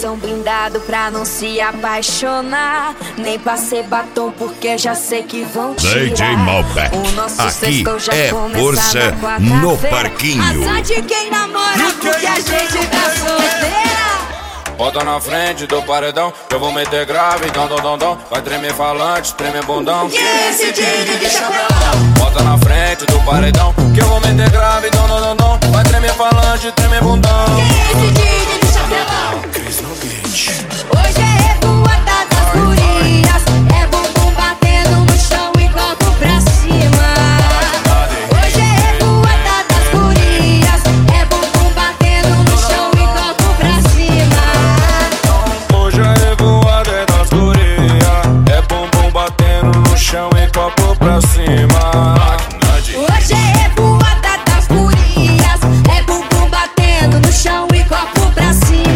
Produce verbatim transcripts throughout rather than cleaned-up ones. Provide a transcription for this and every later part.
Coração blindado pra não se apaixonar. Nem passei batom porque já sei que vão tirar. D J Malbec, O nosso aqui sextou já é força no parquinho. Azar de quem namora porque a gente tá solteira. Bota na frente do paredão, eu vou meter grave, dom, dom, dom, dom. Vai tremer falante, tremer bundão. Que esse D J de chapelão. Bota na frente do paredão, que eu vou meter grave, dom, dom, dom, dom. Vai tremer falante, tremer bundão. Que esse D J de chapelão. Hoje é revoada das gurias, é bumbum batendo no chão e copo pra cima. Hoje é revoada das gurias, é bumbum batendo no chão e copo pra cima. Hoje a revoada é das gurias, é bumbum batendo no chão e copo pra cima. Hoje é revoada das gurias, é bumbum batendo no chão e copo pra cima.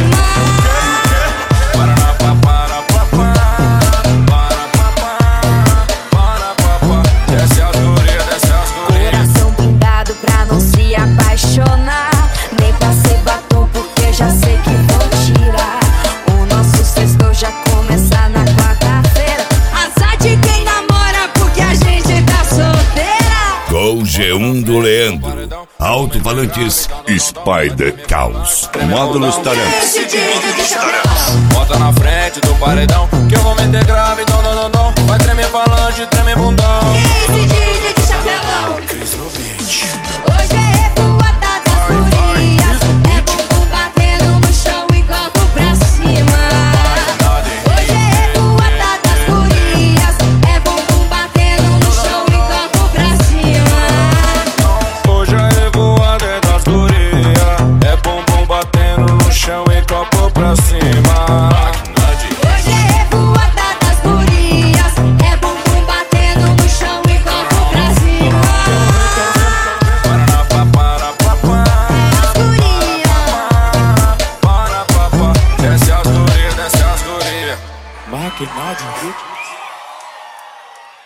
Coração blindado pra não se apaixonar. Nem passei batom porque já sei que vou tirar. O nosso sextou já começa na quarta-feira. Azar de quem namora porque a gente tá solteira. Gol G um do Leandro. Alto-falantes Spider Caos. Módulos Tarantes. Bota na frente do paredão, que eu vou meter grave, dom, dom, dom, dom. Vai tremer falante, tremer bundão. Esse D J de chapelão. Hoje é revoada das gurias, é bumbum batendo no chão e copo pra cima. Hoje é revoada das gurias, é bumbum batendo no chão e copo pra cima. Hoje a revoada é das gurias, é bumbum batendo no chão e copo pra cima. Hoje é revoada das gurias, é bumbum batendo no chão e copo pra cima. As gurias. Desce as gurias, desce as gurias. Maquinado,